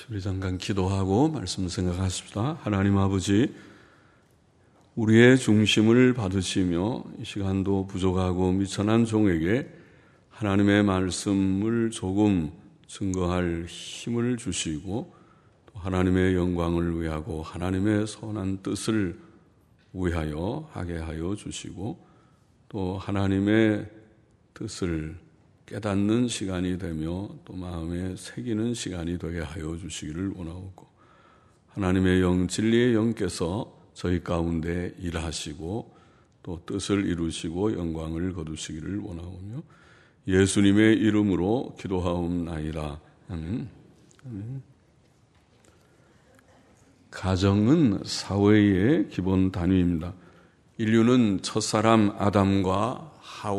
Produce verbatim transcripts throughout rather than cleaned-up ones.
우리 잠깐 기도하고 말씀 생각하십시다. 하나님 아버지, 우리의 중심을 받으시며 이 시간도 부족하고 미천한 종에게 하나님의 말씀을 조금 증거할 힘을 주시고 또 하나님의 영광을 위하고 하나님의 선한 뜻을 위하여 하게 하여 주시고 또 하나님의 뜻을 깨닫는 시간이 되며 또 마음에 새기는 시간이 되게 하여 주시기를 원하옵고 하나님의 영, 진리의 영께서 저희 가운데 일하시고 또 뜻을 이루시고 영광을 거두시기를 원하오며 예수님의 이름으로 기도하옵나이다. 아멘. 아멘. 가정은 사회의 기본 단위입니다. 인류는 첫사람 아담과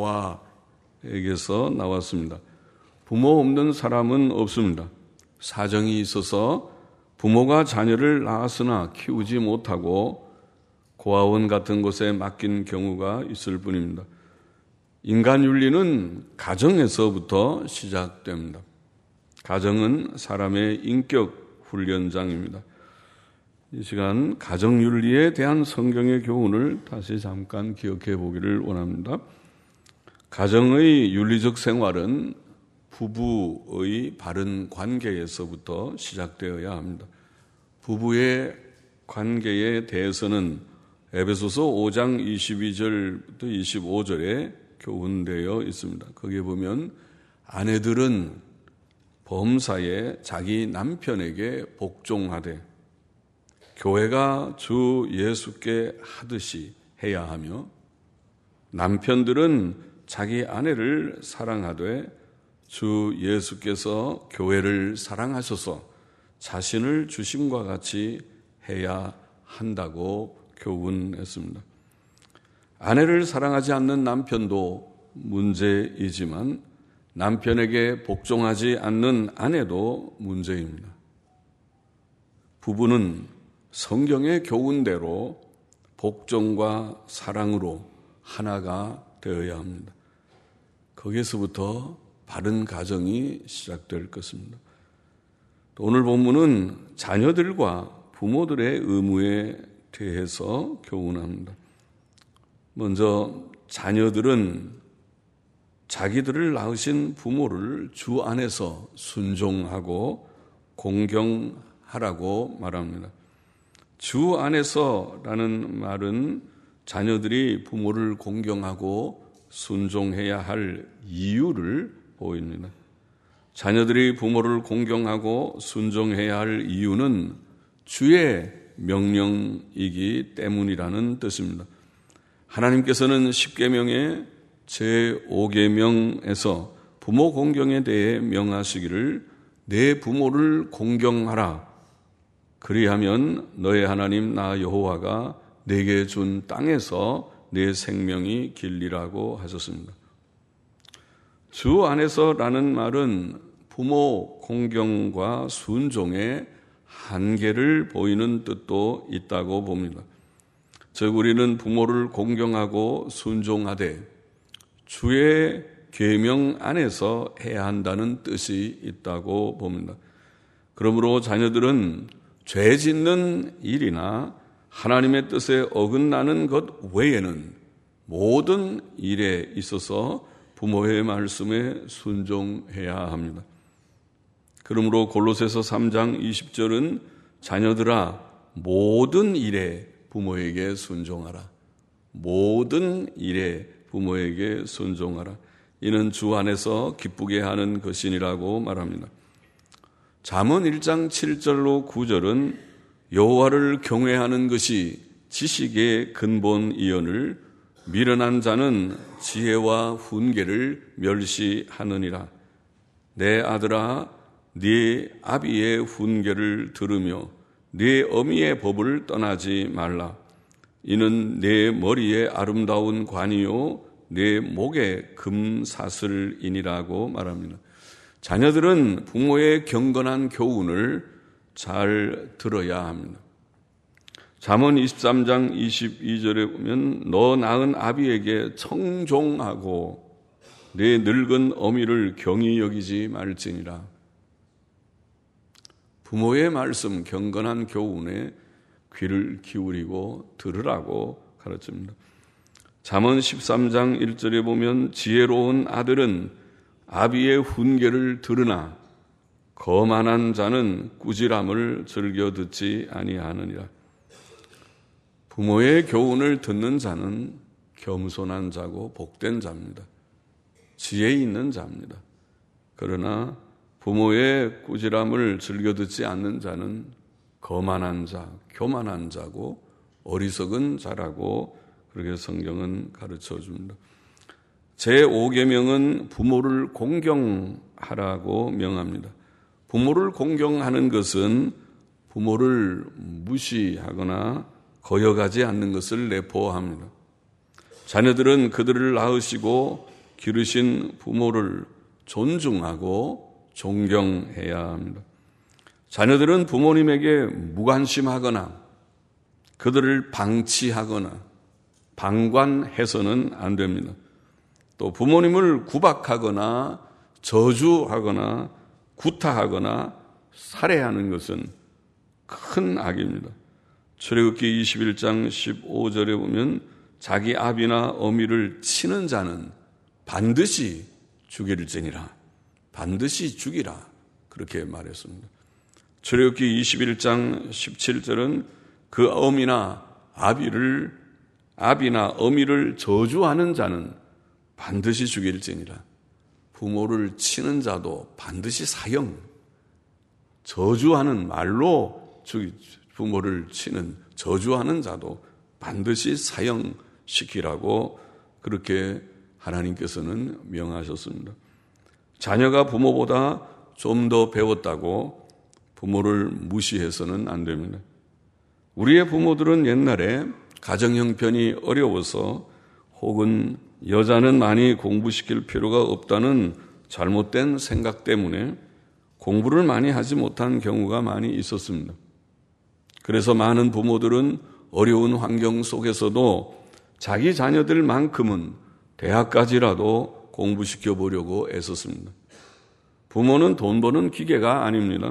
하와에게서 나왔습니다. 부모 없는 사람은 없습니다. 사정이 있어서 부모가 자녀를 낳았으나 키우지 못하고 고아원 같은 곳에 맡긴 경우가 있을 뿐입니다. 인간 윤리는 가정에서부터 시작됩니다. 가정은 사람의 인격 훈련장입니다. 이 시간 가정윤리에 대한 성경의 교훈을 다시 잠깐 기억해 보기를 원합니다. 가정의 윤리적 생활은 부부의 바른 관계에서부터 시작되어야 합니다. 부부의 관계에 대해서는 에베소서 오 장 이십이 절부터 이십오 절에 교훈되어 있습니다. 거기에 보면 아내들은 범사에 자기 남편에게 복종하되 교회가 주 예수께 하듯이 해야 하며 남편들은 자기 아내를 사랑하되 주 예수께서 교회를 사랑하셔서 자신을 주심과 같이 해야 한다고 교훈했습니다. 아내를 사랑하지 않는 남편도 문제이지만 남편에게 복종하지 않는 아내도 문제입니다. 부부는 성경의 교훈대로 복종과 사랑으로 하나가 되어야 합니다. 거기에서부터 바른 가정이 시작될 것입니다. 또 오늘 본문은 자녀들과 부모들의 의무에 대해서 교훈합니다. 먼저 자녀들은 자기들을 낳으신 부모를 주 안에서 순종하고 공경하라고 말합니다. 주 안에서라는 말은 자녀들이 부모를 공경하고 순종해야 할 이유를 보입니다. 자녀들이 부모를 공경하고 순종해야 할 이유는 주의 명령이기 때문이라는 뜻입니다. 하나님께서는 십계명의 제오 계명에서 부모 공경에 대해 명하시기를 내 부모를 공경하라. 그리하면 너의 하나님 나 여호와가 내게 준 땅에서 내 생명이 길리라고 하셨습니다. 주 안에서라는 말은 부모 공경과 순종의 한계를 보이는 뜻도 있다고 봅니다. 즉 우리는 부모를 공경하고 순종하되 주의 계명 안에서 해야 한다는 뜻이 있다고 봅니다. 그러므로 자녀들은 죄 짓는 일이나 하나님의 뜻에 어긋나는 것 외에는 모든 일에 있어서 부모의 말씀에 순종해야 합니다. 그러므로 골로새서 삼 장 이십 절은 자녀들아 모든 일에 부모에게 순종하라. 모든 일에 부모에게 순종하라. 이는 주 안에서 기쁘게 하는 것이니라고 말합니다. 잠언 일 장 칠 절로 구 절은 여호와를 경외하는 것이 지식의 근본이언을 미련한 자는 지혜와 훈계를 멸시하느니라. 내 아들아 네 아비의 훈계를 들으며 네 어미의 법을 떠나지 말라. 이는 내 머리에 아름다운 관이요 내 목에 금사슬이니라고 말합니다. 자녀들은 부모의 경건한 교훈을 잘 들어야 합니다. 잠언 이십삼 장 이십이 절에 보면 너 낳은 아비에게 청종하고 내 늙은 어미를 경히 여기지 말지니라. 부모의 말씀, 경건한 교훈에 귀를 기울이고 들으라고 가르칩니다. 잠언 십삼 장 일 절에 보면 지혜로운 아들은 아비의 훈계를 들으나 거만한 자는 꾸지람을 즐겨 듣지 아니하느니라. 부모의 교훈을 듣는 자는 겸손한 자고 복된 자입니다. 지혜 있는 자입니다. 그러나 부모의 꾸지람을 즐겨 듣지 않는 자는 거만한 자, 교만한 자고 어리석은 자라고 그렇게 성경은 가르쳐 줍니다. 제오 계명은 부모를 공경하라고 명합니다. 부모를 공경하는 것은 부모를 무시하거나 거역하지 않는 것을 내포합니다. 자녀들은 그들을 낳으시고 기르신 부모를 존중하고 존경해야 합니다. 자녀들은 부모님에게 무관심하거나 그들을 방치하거나 방관해서는 안 됩니다. 또 부모님을 구박하거나 저주하거나 구타하거나 살해하는 것은 큰 악입니다. 출애굽기 이십일 장 십오 절에 보면 자기 아비나 어미를 치는 자는 반드시 죽일지니라. 반드시 죽이라. 그렇게 말했습니다. 출애굽기 이십일 장 십칠 절은 그 어미나 아비를 아비나 어미를 저주하는 자는 반드시 죽일지니라. 부모를 치는 자도 반드시 사형, 저주하는 말로 죽이, 부모를 치는 저주하는 자도 반드시 사형시키라고 그렇게 하나님께서는 명하셨습니다. 자녀가 부모보다 좀 더 배웠다고 부모를 무시해서는 안 됩니다. 우리의 부모들은 옛날에 가정 형편이 어려워서 혹은 여자는 많이 공부시킬 필요가 없다는 잘못된 생각 때문에 공부를 많이 하지 못한 경우가 많이 있었습니다. 그래서 많은 부모들은 어려운 환경 속에서도 자기 자녀들만큼은 대학까지라도 공부시켜 보려고 애썼습니다. 부모는 돈 버는 기계가 아닙니다.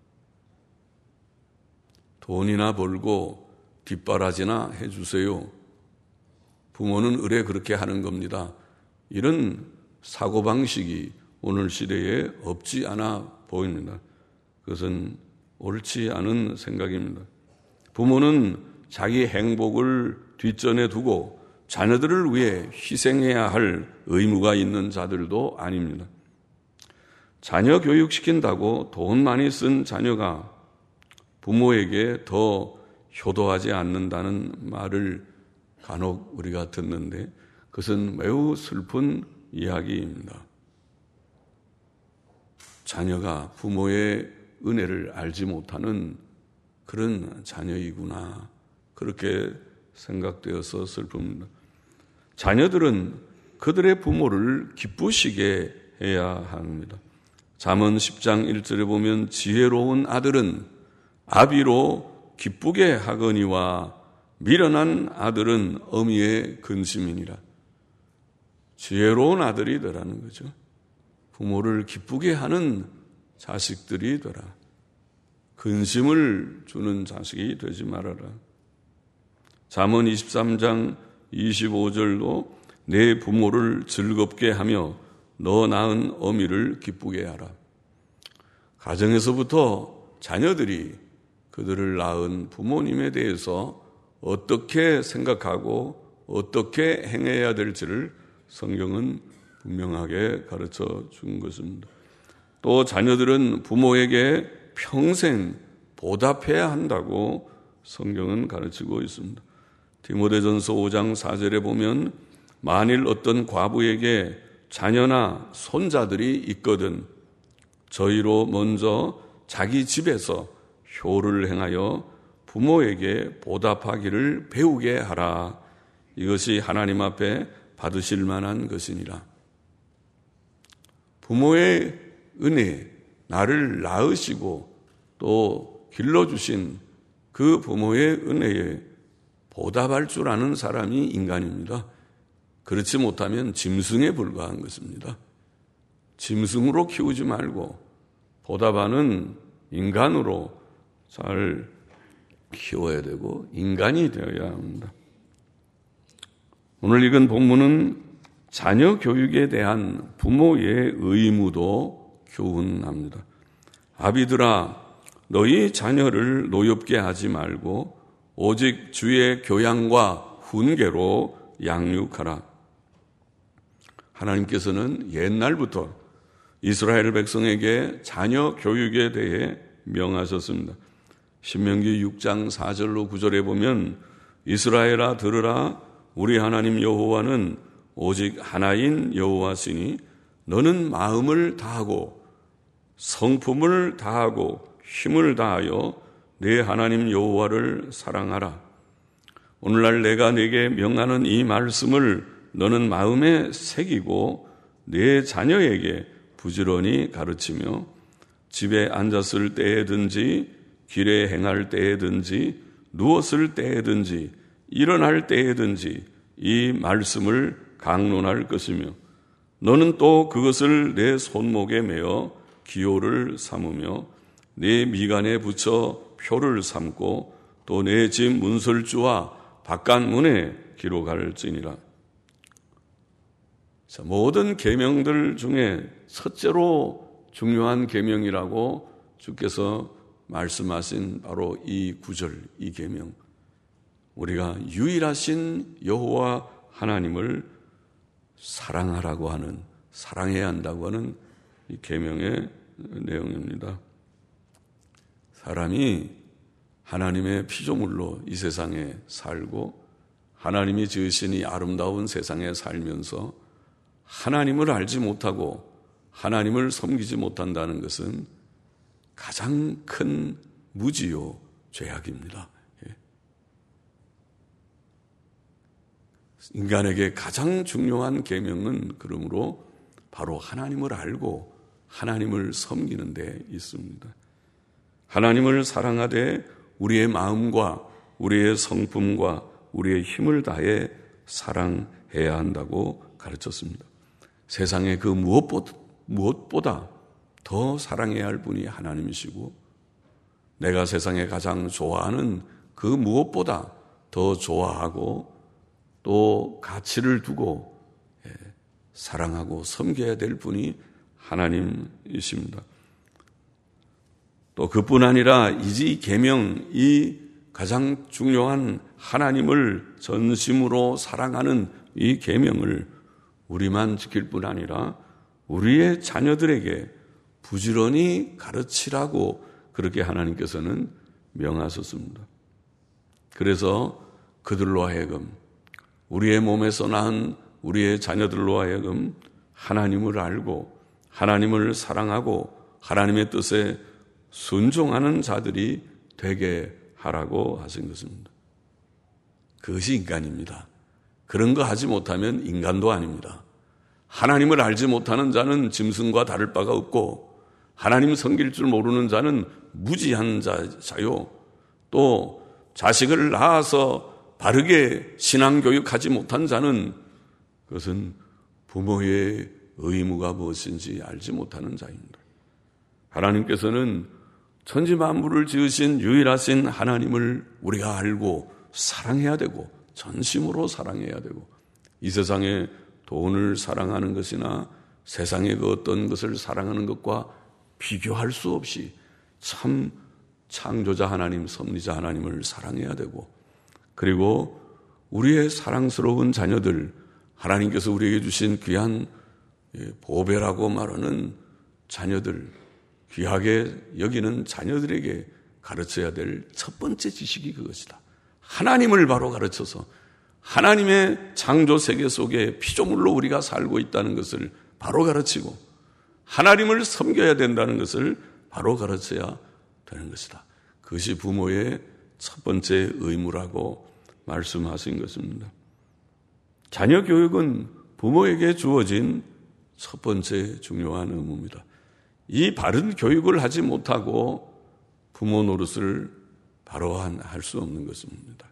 돈이나 벌고 뒷바라지나 해주세요. 부모는 의뢰 그렇게 하는 겁니다. 이런 사고방식이 오늘 시대에 없지 않아 보입니다. 그것은 옳지 않은 생각입니다. 부모는 자기 행복을 뒷전에 두고 자녀들을 위해 희생해야 할 의무가 있는 자들도 아닙니다. 자녀 교육시킨다고 돈 많이 쓴 자녀가 부모에게 더 효도하지 않는다는 말을 간혹 우리가 듣는데 그것은 매우 슬픈 이야기입니다. 자녀가 부모의 은혜를 알지 못하는 그런 자녀이구나. 그렇게 생각되어서 슬픕니다. 자녀들은 그들의 부모를 기쁘시게 해야 합니다. 잠언 십 장 일 절에 보면 지혜로운 아들은 아비로 기쁘게 하거니와 미련한 아들은 어미의 근심이니라. 지혜로운 아들이 되라는 거죠. 부모를 기쁘게 하는 자식들이 되라. 근심을 주는 자식이 되지 말아라. 잠언 이십삼 장 이십오 절도 내 부모를 즐겁게 하며 너 낳은 어미를 기쁘게 하라. 가정에서부터 자녀들이 그들을 낳은 부모님에 대해서 어떻게 생각하고 어떻게 행해야 될지를 성경은 분명하게 가르쳐 준 것입니다. 또 자녀들은 부모에게 평생 보답해야 한다고 성경은 가르치고 있습니다. 디모데전서 오 장 사 절에 보면 만일 어떤 과부에게 자녀나 손자들이 있거든 저희로 먼저 자기 집에서 효를 행하여 부모에게 보답하기를 배우게 하라. 이것이 하나님 앞에 받으실 만한 것이니라. 부모의 은혜, 나를 낳으시고 또 길러주신 그 부모의 은혜에 보답할 줄 아는 사람이 인간입니다. 그렇지 못하면 짐승에 불과한 것입니다. 짐승으로 키우지 말고 보답하는 인간으로 잘 키워야 되고 인간이 되어야 합니다. 오늘 읽은 본문은 자녀 교육에 대한 부모의 의무도 교훈합니다. 아비들아, 너희 자녀를 노엽게 하지 말고 오직 주의 교양과 훈계로 양육하라. 하나님께서는 옛날부터 이스라엘 백성에게 자녀 교육에 대해 명하셨습니다. 신명기 육 장 사 절로 구 절에 보면 이스라엘아 들으라, 우리 하나님 여호와는 오직 하나인 여호와시니 너는 마음을 다하고 성품을 다하고 힘을 다하여 내 하나님 여호와를 사랑하라. 오늘날 내가 네게 명하는 이 말씀을 너는 마음에 새기고 내 자녀에게 부지런히 가르치며 집에 앉았을 때에든지 길에 행할 때에든지 누웠을 때에든지 일어날 때에든지 이 말씀을 강론할 것이며 너는 또 그것을 내 손목에 매어 기호를 삼으며 내 미간에 붙여 표를 삼고 또 내 집 문설주와 바깥문에 기록할지니라. 자, 모든 계명들 중에 첫째로 중요한 계명이라고 주께서 말씀하신 바로 이 구절, 이 계명. 우리가 유일하신 여호와 하나님을 사랑하라고 하는, 사랑해야 한다고 하는 이 계명의 내용입니다. 사람이 하나님의 피조물로 이 세상에 살고 하나님이 지으신 이 아름다운 세상에 살면서 하나님을 알지 못하고 하나님을 섬기지 못한다는 것은 가장 큰 무지요 죄악입니다. 인간에게 가장 중요한 계명은 그러므로 바로 하나님을 알고 하나님을 섬기는 데 있습니다. 하나님을 사랑하되 우리의 마음과 우리의 성품과 우리의 힘을 다해 사랑해야 한다고 가르쳤습니다. 세상에 그 무엇보다, 무엇보다 더 사랑해야 할 분이 하나님이시고 내가 세상에 가장 좋아하는 그 무엇보다 더 좋아하고 또 가치를 두고 사랑하고 섬겨야 될 분이 하나님이십니다. 또 그뿐 아니라 이 계명, 이 가장 중요한 하나님을 전심으로 사랑하는 이 계명을 우리만 지킬 뿐 아니라 우리의 자녀들에게 부지런히 가르치라고 그렇게 하나님께서는 명하셨습니다. 그래서 그들로 하여금 우리의 몸에서 낳은 우리의 자녀들로 하여금 하나님을 알고 하나님을 사랑하고 하나님의 뜻에 순종하는 자들이 되게 하라고 하신 것입니다. 그것이 인간입니다. 그런 거 하지 못하면 인간도 아닙니다. 하나님을 알지 못하는 자는 짐승과 다를 바가 없고 하나님 섬길 줄 모르는 자는 무지한 자요. 또 자식을 낳아서 바르게 신앙교육하지 못한 자는 그것은 부모의 의무가 무엇인지 알지 못하는 자입니다. 하나님께서는 천지 만물을 지으신 유일하신 하나님을 우리가 알고 사랑해야 되고 전심으로 사랑해야 되고 이 세상에 돈을 사랑하는 것이나 세상의 그 어떤 것을 사랑하는 것과 비교할 수 없이 참 창조자 하나님, 섭리자 하나님을 사랑해야 되고 그리고 우리의 사랑스러운 자녀들, 하나님께서 우리에게 주신 귀한 보배라고 말하는 자녀들, 귀하게 여기는 자녀들에게 가르쳐야 될 첫 번째 지식이 그것이다. 하나님을 바로 가르쳐서 하나님의 창조 세계 속에 피조물로 우리가 살고 있다는 것을 바로 가르치고 하나님을 섬겨야 된다는 것을 바로 가르쳐야 되는 것이다. 그것이 부모의 첫 번째 의무라고 말씀하신 것입니다. 자녀 교육은 부모에게 주어진 첫 번째 중요한 의무입니다. 이 바른 교육을 하지 못하고 부모 노릇을 바로 할 수 없는 것입니다.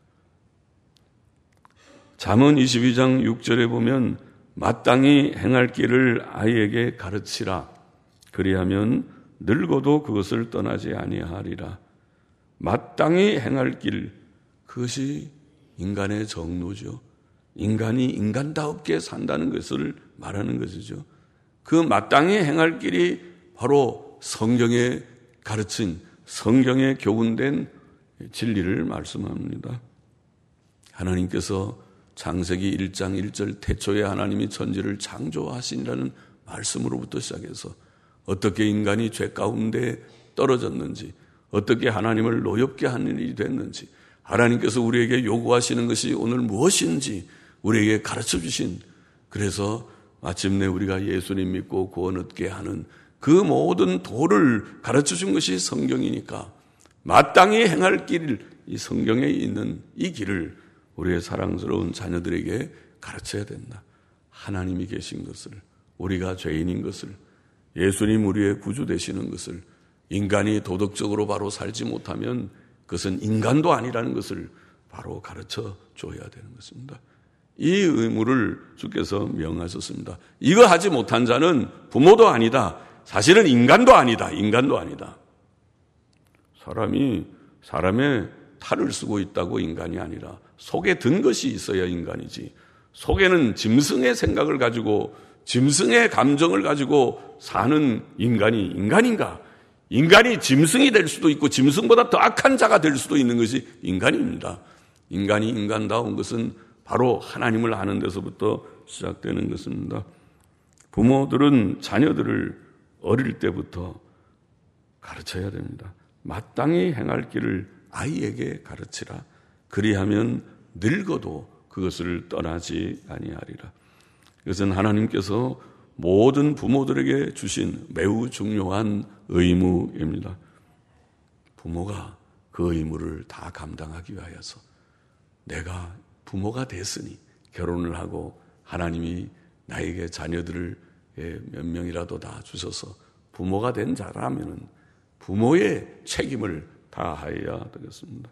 잠언 이십이 장 육 절에 보면 마땅히 행할 길을 아이에게 가르치라. 그리하면 늙어도 그것을 떠나지 아니하리라. 마땅히 행할 길, 그것이 인간의 정로죠. 인간이 인간다웁게 산다는 것을 말하는 것이죠. 그 마땅히 행할 길이 바로 성경에 가르친, 성경에 교훈된 진리를 말씀합니다. 하나님께서 창세기 일 장 일 절 태초에 하나님이 천지를 창조하시니라는 말씀으로부터 시작해서 어떻게 인간이 죄 가운데 떨어졌는지, 어떻게 하나님을 노엽게 하는 일이 됐는지, 하나님께서 우리에게 요구하시는 것이 오늘 무엇인지 우리에게 가르쳐 주신, 그래서 마침내 우리가 예수님 믿고 구원 얻게 하는 그 모든 도를 가르쳐 준 것이 성경이니까 마땅히 행할 길, 이 성경에 있는 이 길을 우리의 사랑스러운 자녀들에게 가르쳐야 된다. 하나님이 계신 것을, 우리가 죄인인 것을, 예수님 우리의 구주 되시는 것을, 인간이 도덕적으로 바로 살지 못하면 그것은 인간도 아니라는 것을 바로 가르쳐 줘야 되는 것입니다. 이 의무를 주께서 명하셨습니다. 이거 하지 못한 자는 부모도 아니다. 사실은 인간도 아니다. 인간도 아니다. 사람이 사람의 탈을 쓰고 있다고 인간이 아니라 속에 든 것이 있어야 인간이지. 속에는 짐승의 생각을 가지고 짐승의 감정을 가지고 사는 인간이 인간인가? 인간이 짐승이 될 수도 있고 짐승보다 더 악한 자가 될 수도 있는 것이 인간입니다. 인간이 인간다운 것은 바로 하나님을 아는 데서부터 시작되는 것입니다. 부모들은 자녀들을 어릴 때부터 가르쳐야 됩니다. 마땅히 행할 길을 아이에게 가르치라. 그리하면 늙어도 그것을 떠나지 아니하리라. 이것은 하나님께서 모든 부모들에게 주신 매우 중요한 의무입니다. 부모가 그 의무를 다 감당하기 위하여서 내가 부모가 됐으니 결혼을 하고 하나님이 나에게 자녀들을 몇 명이라도 다 주셔서 부모가 된 자라면 부모의 책임을 다하여야 되겠습니다.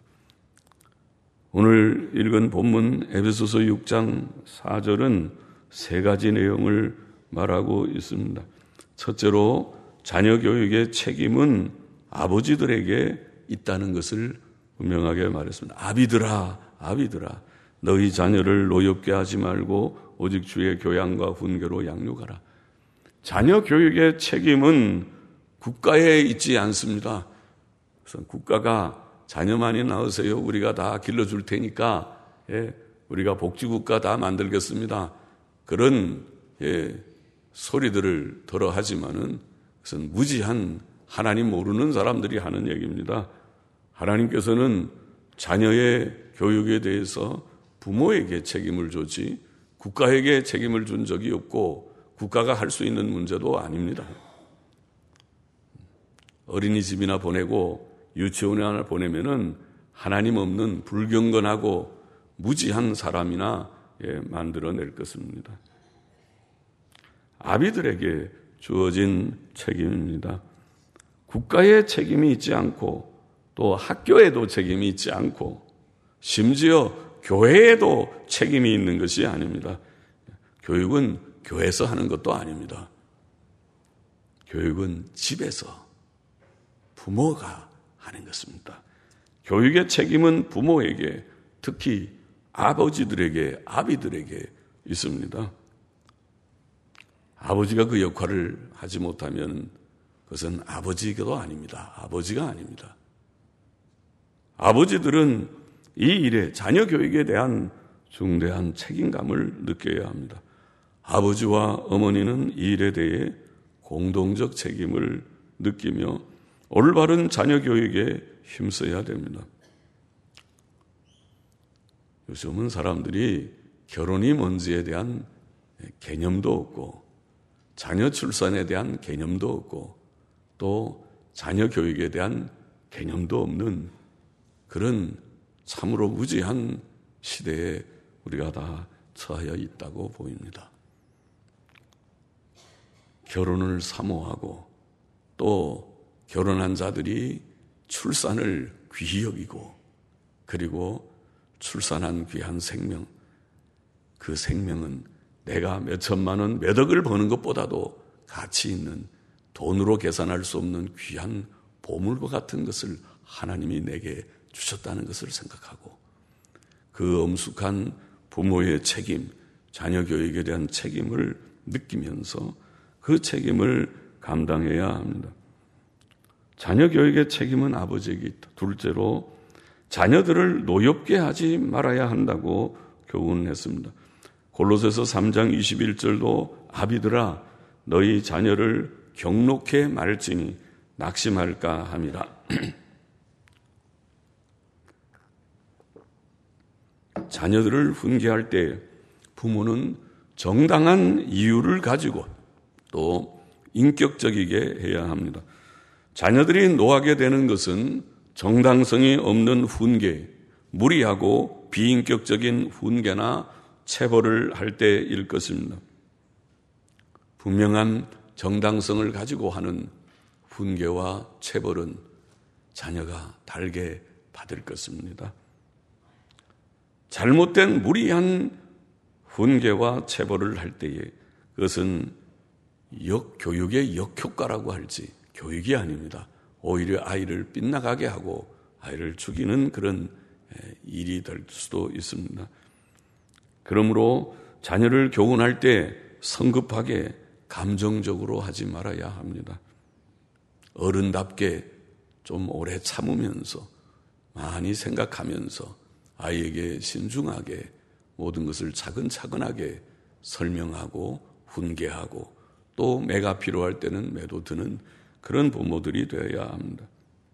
오늘 읽은 본문 에베소서 육 장 사 절은 세 가지 내용을 말하고 있습니다. 첫째로 자녀 교육의 책임은 아버지들에게 있다는 것을 분명하게 말했습니다. 아비들아, 아비들아, 너희 자녀를 노엽게 하지 말고 오직 주의 교양과 훈계로 양육하라. 자녀 교육의 책임은 국가에 있지 않습니다. 그래서 국가가 자녀만이 낳으세요. 우리가 다 길러줄 테니까 예, 우리가 복지국가 다 만들겠습니다. 그런 예, 소리들을 들어 하지만은 그것은 무지한 하나님 모르는 사람들이 하는 얘기입니다. 하나님께서는 자녀의 교육에 대해서 부모에게 책임을 줬지 국가에게 책임을 준 적이 없고 국가가 할 수 있는 문제도 아닙니다. 어린이집이나 보내고 유치원에 하나 보내면은 하나님 없는 불경건하고 무지한 사람이나 예, 만들어낼 것입니다. 아비들에게 주어진 책임입니다. 국가의 책임이 있지 않고 또 학교에도 책임이 있지 않고 심지어 교회에도 책임이 있는 것이 아닙니다. 교육은 교회에서 하는 것도 아닙니다. 교육은 집에서 부모가 하는 것입니다. 교육의 책임은 부모에게, 특히 아버지들에게, 아비들에게 있습니다. 아버지가 그 역할을 하지 못하면 그것은 아버지도 아닙니다. 아버지가 아닙니다. 아버지들은 이 일에, 자녀 교육에 대한 중대한 책임감을 느껴야 합니다. 아버지와 어머니는 이 일에 대해 공동적 책임을 느끼며 올바른 자녀 교육에 힘써야 됩니다. 요즘은 사람들이 결혼이 뭔지에 대한 개념도 없고 자녀 출산에 대한 개념도 없고 또 자녀 교육에 대한 개념도 없는 그런 참으로 무지한 시대에 우리가 다 처하여 있다고 보입니다. 결혼을 사모하고 또 결혼한 자들이 출산을 귀히 여기고 그리고 출산한 귀한 생명, 그 생명은 내가 몇 천만 원, 몇 억을 버는 것보다도 가치 있는 돈으로 계산할 수 없는 귀한 보물과 같은 것을 하나님이 내게 주셨다는 것을 생각하고 그 엄숙한 부모의 책임, 자녀 교육에 대한 책임을 느끼면서 그 책임을 감당해야 합니다. 자녀 교육의 책임은 아버지에게 있다. 둘째로 자녀들을 노엽게 하지 말아야 한다고 교훈했습니다. 골로새서 삼 장 이십일 절도 아비들아 너희 자녀를 경록해 말지니 낙심할까 함이라. 자녀들을 훈계할 때 부모는 정당한 이유를 가지고 또 인격적이게 해야 합니다. 자녀들이 노하게 되는 것은 정당성이 없는 훈계, 무리하고 비인격적인 훈계나 체벌을 할 때일 것입니다. 분명한 정당성을 가지고 하는 훈계와 체벌은 자녀가 달게 받을 것입니다. 잘못된 무리한 훈계와 체벌을 할 때에 그것은 역교육의 역효과라고 할지 교육이 아닙니다. 오히려 아이를 빗나가게 하고 아이를 죽이는 그런 일이 될 수도 있습니다. 그러므로 자녀를 교훈할 때 성급하게 감정적으로 하지 말아야 합니다. 어른답게 좀 오래 참으면서 많이 생각하면서 아이에게 신중하게 모든 것을 차근차근하게 설명하고 훈계하고 또 매가 필요할 때는 매도 드는 그런 부모들이 되어야 합니다.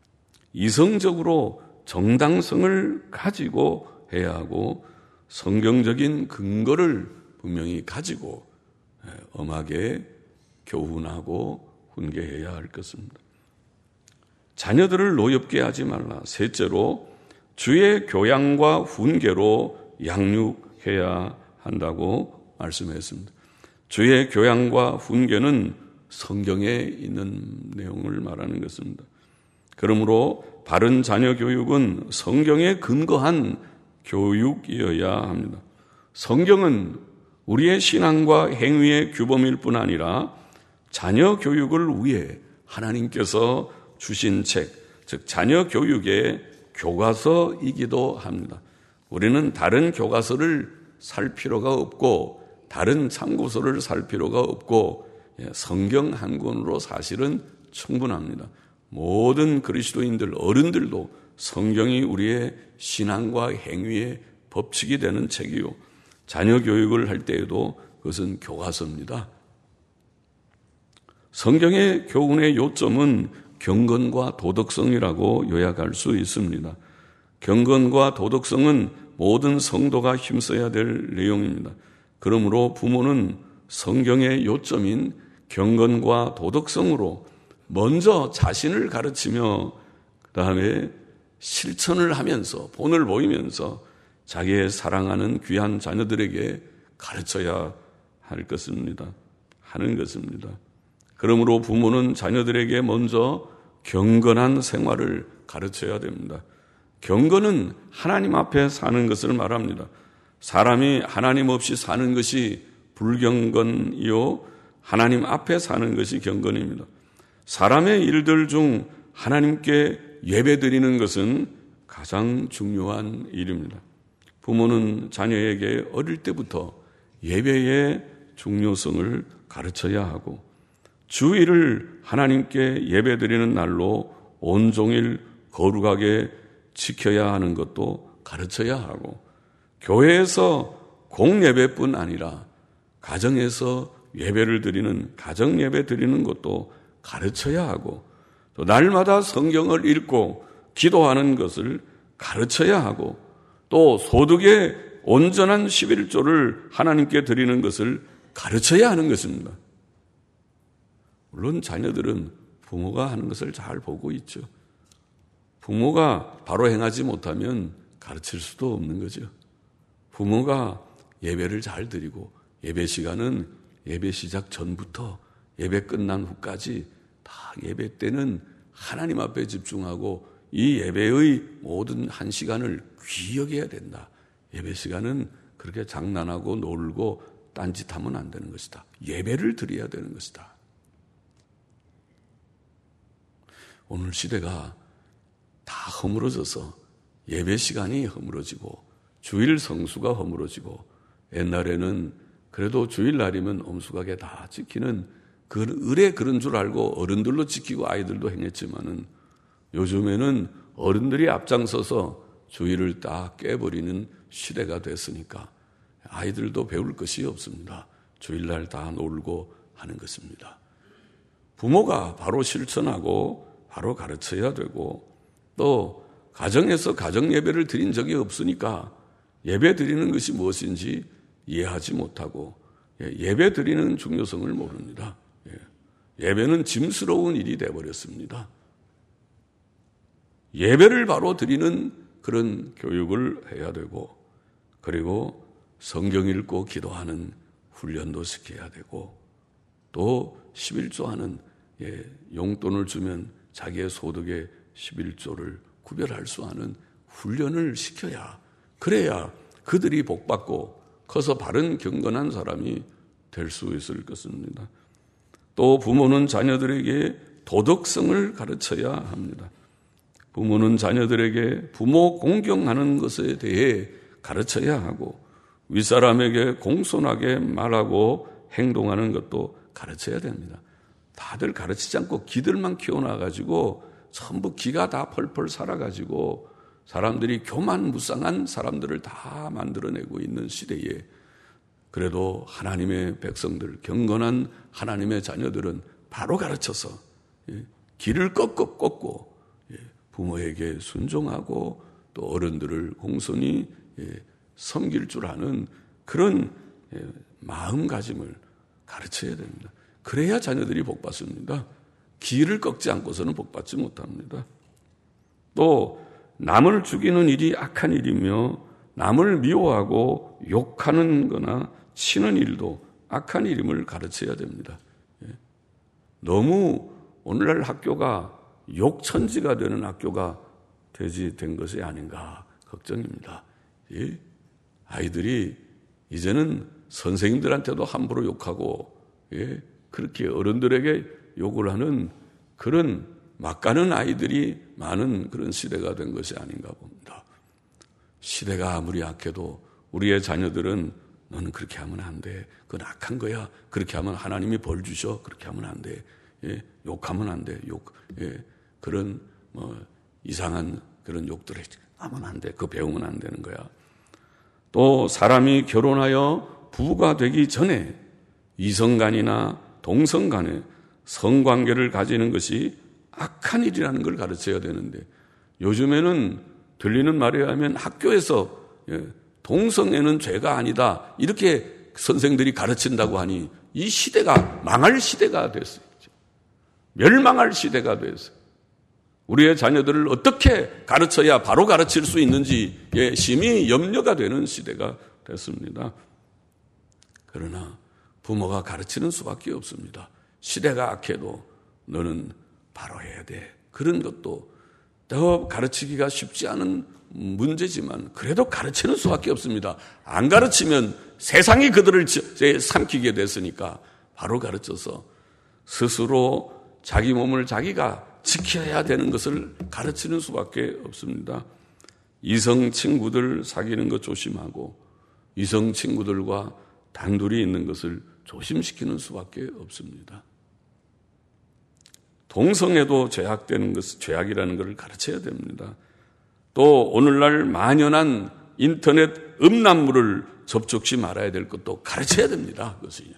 이성적으로 정당성을 가지고 해야 하고 성경적인 근거를 분명히 가지고 엄하게 교훈하고 훈계해야 할 것입니다. 자녀들을 노엽게 하지 말라. 셋째로 주의 교양과 훈계로 양육해야 한다고 말씀했습니다. 주의 교양과 훈계는 성경에 있는 내용을 말하는 것입니다. 그러므로 바른 자녀 교육은 성경에 근거한 교육이어야 합니다. 성경은 우리의 신앙과 행위의 규범일 뿐 아니라 자녀 교육을 위해 하나님께서 주신 책, 즉 자녀 교육의 교과서이기도 합니다. 우리는 다른 교과서를 살 필요가 없고 다른 참고서를 살 필요가 없고 성경 한 권으로 사실은 충분합니다. 모든 그리스도인들, 어른들도 성경이 우리의 신앙과 행위의 법칙이 되는 책이요. 자녀 교육을 할 때에도 그것은 교과서입니다. 성경의 교훈의 요점은 경건과 도덕성이라고 요약할 수 있습니다. 경건과 도덕성은 모든 성도가 힘써야 될 내용입니다. 그러므로 부모는 성경의 요점인 경건과 도덕성으로 먼저 자신을 가르치며 그 다음에 실천을 하면서 본을 보이면서 자기의 사랑하는 귀한 자녀들에게 가르쳐야 할 것입니다. 하는 것입니다. 그러므로 부모는 자녀들에게 먼저 경건한 생활을 가르쳐야 됩니다. 경건은 하나님 앞에 사는 것을 말합니다. 사람이 하나님 없이 사는 것이 불경건이요 하나님 앞에 사는 것이 경건입니다. 사람의 일들 중 하나님께 예배드리는 것은 가장 중요한 일입니다. 부모는 자녀에게 어릴 때부터 예배의 중요성을 가르쳐야 하고 주일을 하나님께 예배드리는 날로 온종일 거룩하게 지켜야 하는 것도 가르쳐야 하고 교회에서 공예배뿐 아니라 가정에서 예배를 드리는 가정예배 드리는 것도 가르쳐야 하고 또 날마다 성경을 읽고 기도하는 것을 가르쳐야 하고 또 소득의 온전한 십일조를 하나님께 드리는 것을 가르쳐야 하는 것입니다. 물론 자녀들은 부모가 하는 것을 잘 보고 있죠. 부모가 바로 행하지 못하면 가르칠 수도 없는 거죠. 부모가 예배를 잘 드리고 예배 시간은 예배 시작 전부터 예배 끝난 후까지 다 예배 때는 하나님 앞에 집중하고 이 예배의 모든 한 시간을 귀히 여겨야 된다. 예배 시간은 그렇게 장난하고 놀고 딴짓하면 안 되는 것이다. 예배를 드려야 되는 것이다. 오늘 시대가 다 허물어져서 예배 시간이 허물어지고 주일 성수가 허물어지고 옛날에는 그래도 주일날이면 엄숙하게 다 지키는 그 을에 그런 줄 알고 어른들로 지키고 아이들도 행했지만은 요즘에는 어른들이 앞장서서 주일을 다 깨버리는 시대가 됐으니까 아이들도 배울 것이 없습니다. 주일날 다 놀고 하는 것입니다. 부모가 바로 실천하고 바로 가르쳐야 되고 또 가정에서 가정 예배를 드린 적이 없으니까 예배 드리는 것이 무엇인지 이해하지 못하고 예배 드리는 중요성을 모릅니다. 예배는 짐스러운 일이 되어버렸습니다. 예배를 바로 드리는 그런 교육을 해야 되고 그리고 성경 읽고 기도하는 훈련도 시켜야 되고 또 십일조하는 예, 용돈을 주면 자기의 소득의 십일조를 구별할 수 있는 훈련을 시켜야 그래야 그들이 복받고 커서 바른 경건한 사람이 될 수 있을 것입니다. 또 부모는 자녀들에게 도덕성을 가르쳐야 합니다. 부모는 자녀들에게 부모 공경하는 것에 대해 가르쳐야 하고 윗사람에게 공손하게 말하고 행동하는 것도 가르쳐야 됩니다. 다들 가르치지 않고 기들만 키워놔가지고 전부 기가 다 펄펄 살아가지고 사람들이 교만무쌍한 사람들을 다 만들어내고 있는 시대에 그래도 하나님의 백성들, 경건한 하나님의 자녀들은 바로 가르쳐서 길을 꺾고 꺾고 부모에게 순종하고 또 어른들을 공손히 섬길 줄 아는 그런 마음가짐을 가르쳐야 됩니다. 그래야 자녀들이 복받습니다. 길을 꺾지 않고서는 복받지 못합니다. 또 남을 죽이는 일이 악한 일이며 남을 미워하고 욕하는 거나 치는 일도 악한 일임을 가르쳐야 됩니다. 너무 오늘날 학교가 욕천지가 되는 학교가 되지 된 것이 아닌가 걱정입니다. 예? 아이들이 이제는 선생님들한테도 함부로 욕하고 예? 그렇게 어른들에게 욕을 하는 그런 막가는 아이들이 많은 그런 시대가 된 것이 아닌가 봅니다. 시대가 아무리 악해도 우리의 자녀들은 너는 그렇게 하면 안 돼. 그건 악한 거야. 그렇게 하면 하나님이 벌 주셔. 그렇게 하면 안 돼. 예? 욕하면 안 돼. 욕. 예? 그런 뭐 이상한 그런 욕들을 하면 안 돼. 그거 배우면 안 되는 거야. 또 사람이 결혼하여 부부가 되기 전에 이성간이나 동성간에 성관계를 가지는 것이 악한 일이라는 걸 가르쳐야 되는데 요즘에는 들리는 말에 의하면 학교에서 동성애는 죄가 아니다 이렇게 선생들이 가르친다고 하니 이 시대가 망할 시대가 됐어요. 멸망할 시대가 됐어요. 우리의 자녀들을 어떻게 가르쳐야 바로 가르칠 수 있는지에 심히 염려가 되는 시대가 됐습니다. 그러나 부모가 가르치는 수밖에 없습니다. 시대가 악해도 너는 바로 해야 돼. 그런 것도 더 가르치기가 쉽지 않은 문제지만 그래도 가르치는 수밖에 없습니다. 안 가르치면 세상이 그들을 삼키게 됐으니까 바로 가르쳐서 스스로 자기 몸을 자기가 지켜야 되는 것을 가르치는 수밖에 없습니다. 이성 친구들 사귀는 것 조심하고 이성 친구들과 단둘이 있는 것을 조심시키는 수밖에 없습니다. 동성애도 죄악되는 것, 죄악이라는 것을 가르쳐야 됩니다. 또 오늘날 만연한 인터넷 음란물을 접촉시 말아야 될 것도 가르쳐야 됩니다. 그것은요.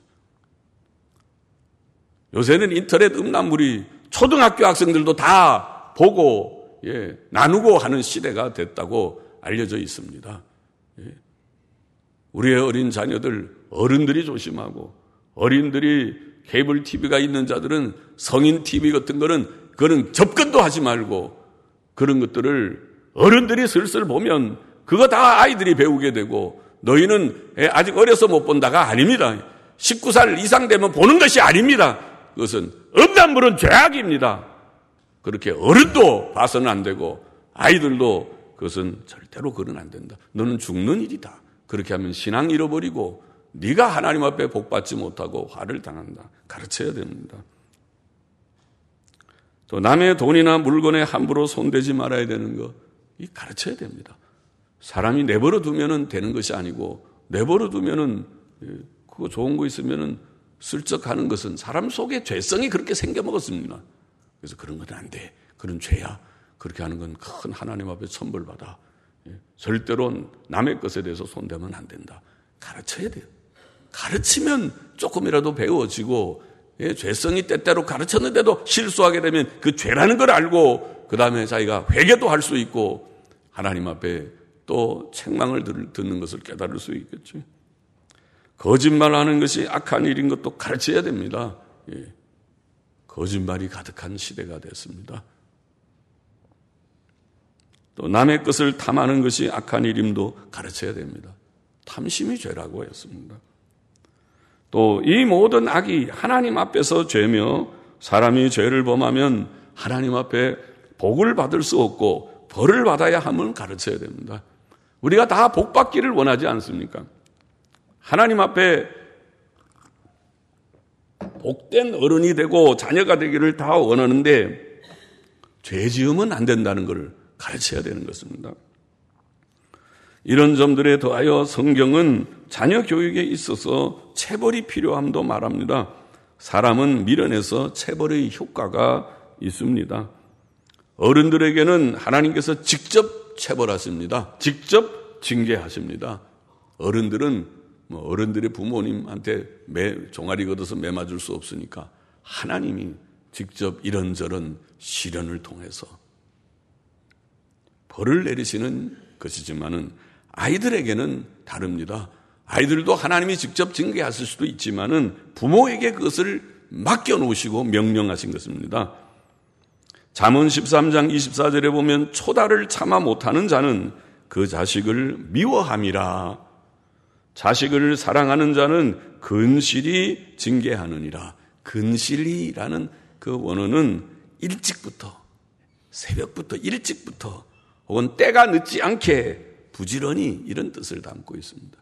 요새는 인터넷 음란물이 초등학교 학생들도 다 보고 예, 나누고 하는 시대가 됐다고 알려져 있습니다. 예. 우리의 어린 자녀들 어른들이 조심하고 어린들이 케이블 티비가 있는 자들은 성인 티비 같은 거는 그거는 접근도 하지 말고 그런 것들을 어른들이 슬슬 보면 그거 다 아이들이 배우게 되고 너희는 아직 어려서 못 본다가 아닙니다. 십구 살 이상 되면 보는 것이 아닙니다. 그것은 음란물은 죄악입니다. 그렇게 어른도 봐서는 안 되고 아이들도 그것은 절대로 그러면 안 된다. 너는 죽는 일이다. 그렇게 하면 신앙 잃어버리고 네가 하나님 앞에 복받지 못하고 화를 당한다. 가르쳐야 됩니다. 또 남의 돈이나 물건에 함부로 손대지 말아야 되는 거, 이 가르쳐야 됩니다. 사람이 내버려 두면은 되는 것이 아니고, 내버려 두면은 그거 좋은 거 있으면은 슬쩍 하는 것은 사람 속에 죄성이 그렇게 생겨 먹었습니다. 그래서 그런 건 안 돼. 그런 죄야. 그렇게 하는 건 큰 하나님 앞에 천벌받아. 절대로 남의 것에 대해서 손대면 안 된다. 가르쳐야 돼요. 가르치면 조금이라도 배워지고, 예, 죄성이 때때로 가르쳤는데도 실수하게 되면 그 죄라는 걸 알고 그 다음에 자기가 회개도 할 수 있고 하나님 앞에 또 책망을 듣는 것을 깨달을 수 있겠죠. 거짓말하는 것이 악한 일인 것도 가르쳐야 됩니다. 예. 거짓말이 가득한 시대가 됐습니다. 또 남의 것을 탐하는 것이 악한 일임도 가르쳐야 됩니다. 탐심이 죄라고 했습니다. 또 이 모든 악이 하나님 앞에서 죄며 사람이 죄를 범하면 하나님 앞에 복을 받을 수 없고 벌을 받아야 함을 가르쳐야 됩니다. 우리가 다 복 받기를 원하지 않습니까? 하나님 앞에 복된 어른이 되고 자녀가 되기를 다 원하는데 죄 지으면 안 된다는 것을 가르쳐야 되는 것입니다. 이런 점들에 더하여 성경은 자녀 교육에 있어서 체벌이 필요함도 말합니다. 사람은 미련해서 체벌의 효과가 있습니다. 어른들에게는 하나님께서 직접 체벌하십니다. 직접 징계하십니다. 어른들은 뭐 어른들의 부모님한테 매, 종아리 걷어서 매 맞을 수 없으니까 하나님이 직접 이런저런 시련을 통해서 벌을 내리시는 것이지만은 아이들에게는 다릅니다. 아이들도 하나님이 직접 징계하실 수도 있지만은 부모에게 그것을 맡겨놓으시고 명령하신 것입니다. 잠언 십삼 장 이십사 절에 보면 초다를 참아 못하는 자는 그 자식을 미워함이라. 자식을 사랑하는 자는 근실이 징계하느니라. 근실이라는 그 원어는 일찍부터, 새벽부터, 일찍부터 혹은 때가 늦지 않게 부지런히 이런 뜻을 담고 있습니다.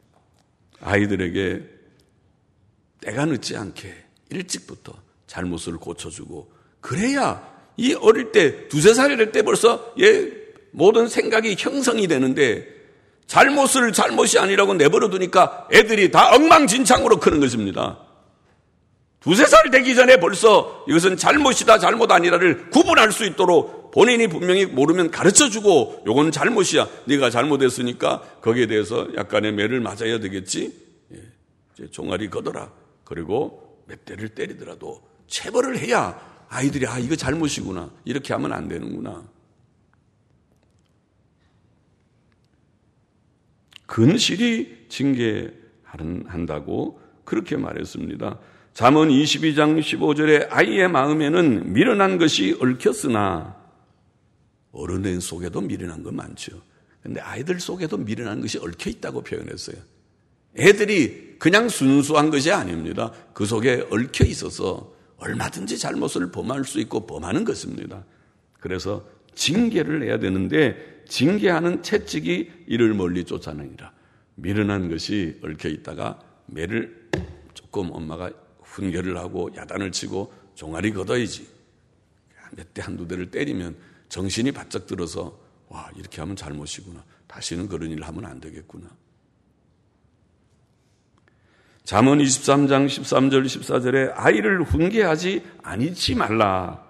아이들에게 때가 늦지 않게 일찍부터 잘못을 고쳐주고, 그래야 이 어릴 때 두세 살이 될 때 벌써 얘 모든 생각이 형성이 되는데 잘못을 잘못이 아니라고 내버려 두니까 애들이 다 엉망진창으로 크는 것입니다. 두세 살 되기 전에 벌써 이것은 잘못이다 잘못 아니라를 구분할 수 있도록 본인이 분명히 모르면 가르쳐주고, 요건 잘못이야, 네가 잘못했으니까 거기에 대해서 약간의 매를 맞아야 되겠지, 예, 이제 종아리 걷어라, 그리고 몇 대를 때리더라도 체벌을 해야 아이들이 아 이거 잘못이구나, 이렇게 하면 안 되는구나. 근실이 징계한다고 그렇게 말했습니다. 잠언 이십이 장 십오 절에 아이의 마음에는 미련한 것이 얽혔으나, 어른의 속에도 미련한 건 많죠. 그런데 아이들 속에도 미련한 것이 얽혀 있다고 표현했어요. 애들이 그냥 순수한 것이 아닙니다. 그 속에 얽혀 있어서 얼마든지 잘못을 범할 수 있고 범하는 것입니다. 그래서 징계를 해야 되는데 징계하는 채찍이 이를 멀리 쫓아내니라. 미련한 것이 얽혀 있다가 매를 조금 엄마가 훈계를 하고 야단을 치고 종아리 걷어야지. 몇 대 한두 대를 때리면 정신이 바짝 들어서 와 이렇게 하면 잘못이구나. 다시는 그런 일을 하면 안 되겠구나. 잠언 이십삼 장 십삼 절 십사 절에 아이를 훈계하지 아니치 말라.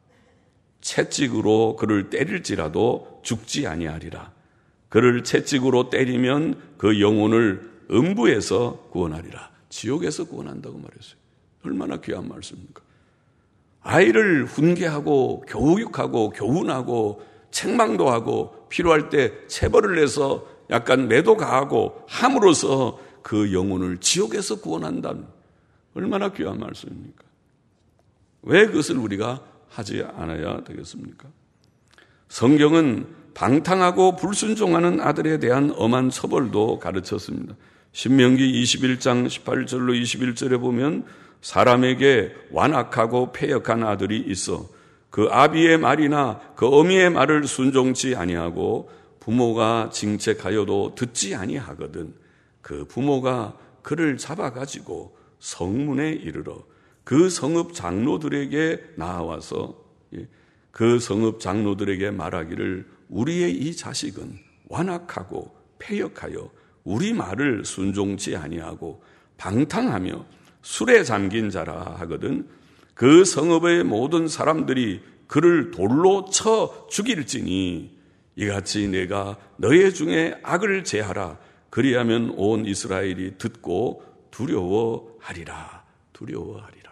채찍으로 그를 때릴지라도 죽지 아니하리라. 그를 채찍으로 때리면 그 영혼을 음부에서 구원하리라. 지옥에서 구원한다고 말했어요. 얼마나 귀한 말씀입니까? 아이를 훈계하고 교육하고 교훈하고 책망도 하고 필요할 때 체벌을 해서 약간 매도 가하고 함으로써 그 영혼을 지옥에서 구원한다는 얼마나 귀한 말씀입니까? 왜 그것을 우리가 하지 않아야 되겠습니까? 성경은 방탕하고 불순종하는 아들에 대한 엄한 처벌도 가르쳤습니다. 신명기 이십일 장 십팔 절로 이십일 절에 보면 사람에게 완악하고 패역한 아들이 있어 그 아비의 말이나 그 어미의 말을 순종치 아니하고 부모가 징책하여도 듣지 아니하거든. 그 부모가 그를 잡아가지고 성문에 이르러 그 성읍 장로들에게 나와서 그 성읍 장로들에게 말하기를 우리의 이 자식은 완악하고 패역하여 우리 말을 순종치 아니하고 방탕하며 술에 잠긴 자라 하거든 그 성읍의 모든 사람들이 그를 돌로 쳐 죽일지니 이같이 내가 너희 중에 악을 제하라 그리하면 온 이스라엘이 듣고 두려워하리라. 두려워하리라.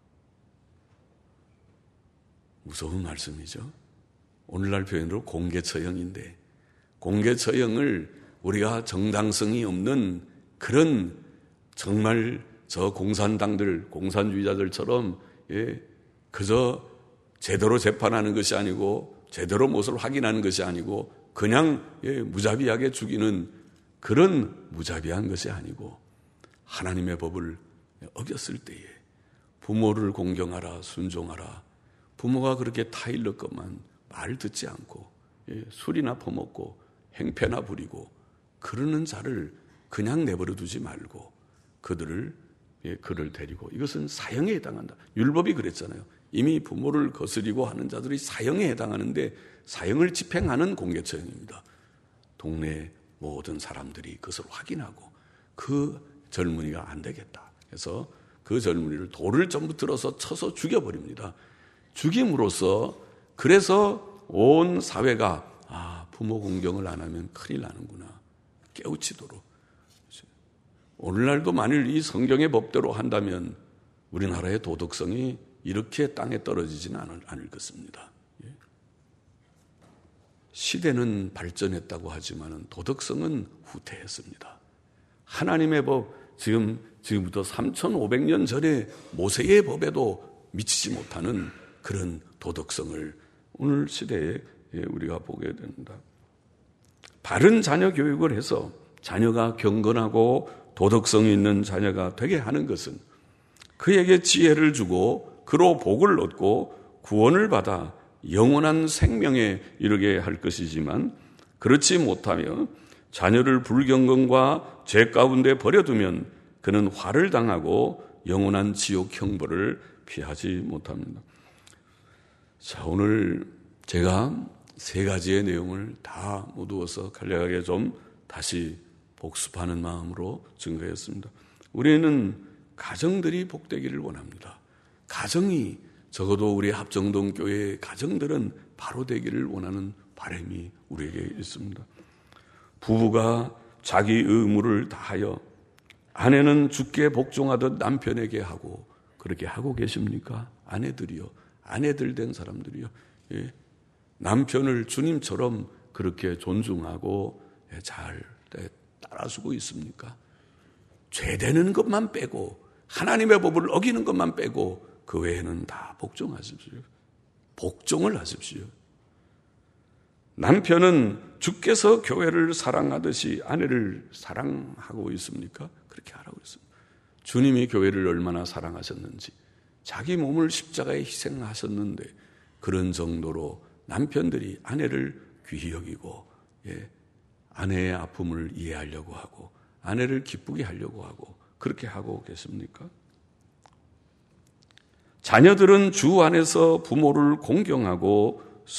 무서운 말씀이죠. 오늘날 표현으로 공개처형인데 공개처형을 우리가 정당성이 없는 그런 정말 저 공산당들, 공산주의자들처럼 예, 그저 제대로 재판하는 것이 아니고 제대로 무엇을 확인하는 것이 아니고 그냥 예, 무자비하게 죽이는 그런 무자비한 것이 아니고 하나님의 법을 어겼을 때에 부모를 공경하라, 순종하라. 부모가 그렇게 타일러 것만 말 듣지 않고 예, 술이나 퍼먹고 행패나 부리고 그러는 자를 그냥 내버려 두지 말고 그들을 예, 그를 데리고 이것은 사형에 해당한다. 율법이 그랬잖아요. 이미 부모를 거스리고 하는 자들이 사형에 해당하는데 사형을 집행하는 공개처형입니다. 동네 모든 사람들이 그것을 확인하고 그 젊은이가 안 되겠다. 그래서 그 젊은이를 돌을 전부 들어서 쳐서 죽여버립니다. 죽임으로써 그래서 온 사회가 아 부모 공경을 안 하면 큰일 나는구나 깨우치도록. 오늘날도 만일 이 성경의 법대로 한다면 우리나라의 도덕성이 이렇게 땅에 떨어지지는 않을, 않을 것입니다. 예. 시대는 발전했다고 하지만 도덕성은 후퇴했습니다. 하나님의 법, 지금, 지금부터 삼천오백 년 전에 모세의 법에도 미치지 못하는 그런 도덕성을 오늘 시대에 우리가 보게 된다. 바른 자녀 교육을 해서 자녀가 경건하고 도덕성이 있는 자녀가 되게 하는 것은 그에게 지혜를 주고 그로 복을 얻고 구원을 받아 영원한 생명에 이르게 할 것이지만 그렇지 못하며 자녀를 불경건과 죄 가운데 버려두면 그는 화를 당하고 영원한 지옥 형벌을 피하지 못합니다. 자, 오늘 제가 세 가지의 내용을 다 모두어서 간략하게 좀 다시 복습하는 마음으로 증거했습니다. 우리는 가정들이 복되기를 원합니다. 가정이 적어도 우리 합정동 교회의 가정들은 바로 되기를 원하는 바람이 우리에게 있습니다. 부부가 자기 의무를 다하여 아내는 주께 복종하듯 남편에게 하고 그렇게 하고 계십니까? 아내들이요. 아내들 된 사람들이요. 예. 남편을 주님처럼 그렇게 존중하고 잘 따라주고 있습니까? 죄되는 것만 빼고 하나님의 법을 어기는 것만 빼고 그 외에는 다 복종하십시오. 복종을 하십시오. 남편은 주께서 교회를 사랑하듯이 아내를 사랑하고 있습니까? 그렇게 하라고 했습니다. 주님이 교회를 얼마나 사랑하셨는지 자기 몸을 십자가에 희생하셨는데 그런 정도로 남편들이 아내를 귀히 여기고 예, 아내의 아픔을 이해하려고 하고 아내를 기쁘게 하려고 하고 그렇게 하고 계십니까? 자녀들은 주 안에서 부모를 공경하고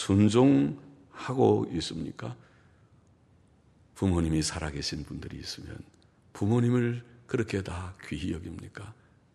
순종하고 있습니까? 부모님이 살아계신 분들이 있으면 부모님을 그렇게 다 귀히 여깁니까?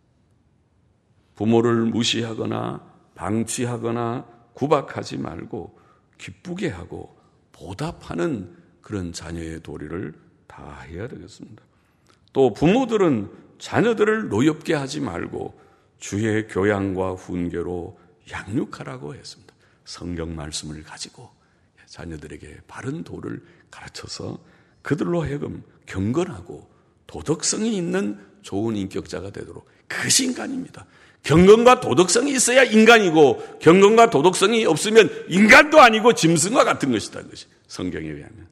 부모를 무시하거나 방치하거나 구박하지 말고 기쁘게 하고 보답하는 그런 자녀의 도리를 다 해야 되겠습니다. 또 부모들은 자녀들을 노엽게 하지 말고 주의 교양과 훈계로 양육하라고 했습니다. 성경 말씀을 가지고 자녀들에게 바른 도를 가르쳐서 그들로 하여금 경건하고 도덕성이 있는 좋은 인격자가 되도록 그것이 인간입니다. 경건과 도덕성이 있어야 인간이고 경건과 도덕성이 없으면 인간도 아니고 짐승과 같은 것이다. 것이 성경에 의하면.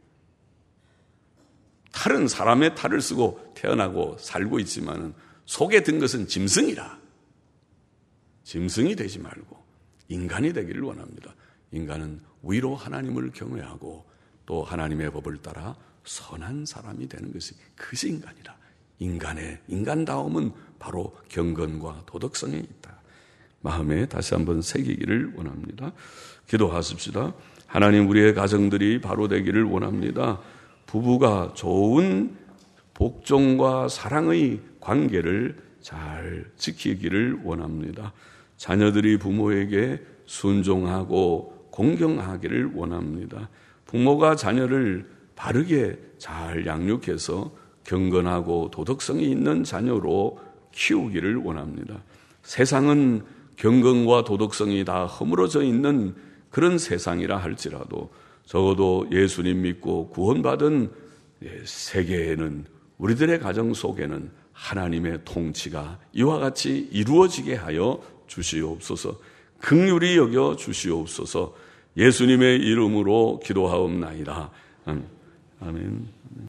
탈은 사람의 탈을 쓰고 태어나고 살고 있지만 속에 든 것은 짐승이라. 짐승이 되지 말고 인간이 되기를 원합니다. 인간은 위로 하나님을 경외하고 또 하나님의 법을 따라 선한 사람이 되는 것이 그것이 인간이라. 인간의 인간다움은 바로 경건과 도덕성에 있다. 마음에 다시 한번 새기기를 원합니다. 기도하십시다. 하나님, 우리의 가정들이 바로 되기를 원합니다. 부부가 좋은 복종과 사랑의 관계를 잘 지키기를 원합니다. 자녀들이 부모에게 순종하고 공경하기를 원합니다. 부모가 자녀를 바르게 잘 양육해서 경건하고 도덕성이 있는 자녀로 키우기를 원합니다. 세상은 경건과 도덕성이 다 허물어져 있는 그런 세상이라 할지라도 적어도 예수님 믿고 구원받은 세계에는, 우리들의 가정 속에는 하나님의 통치가 이와 같이 이루어지게 하여 주시옵소서. 긍휼히 여겨 주시옵소서. 예수님의 이름으로 기도하옵나이다. 아멘.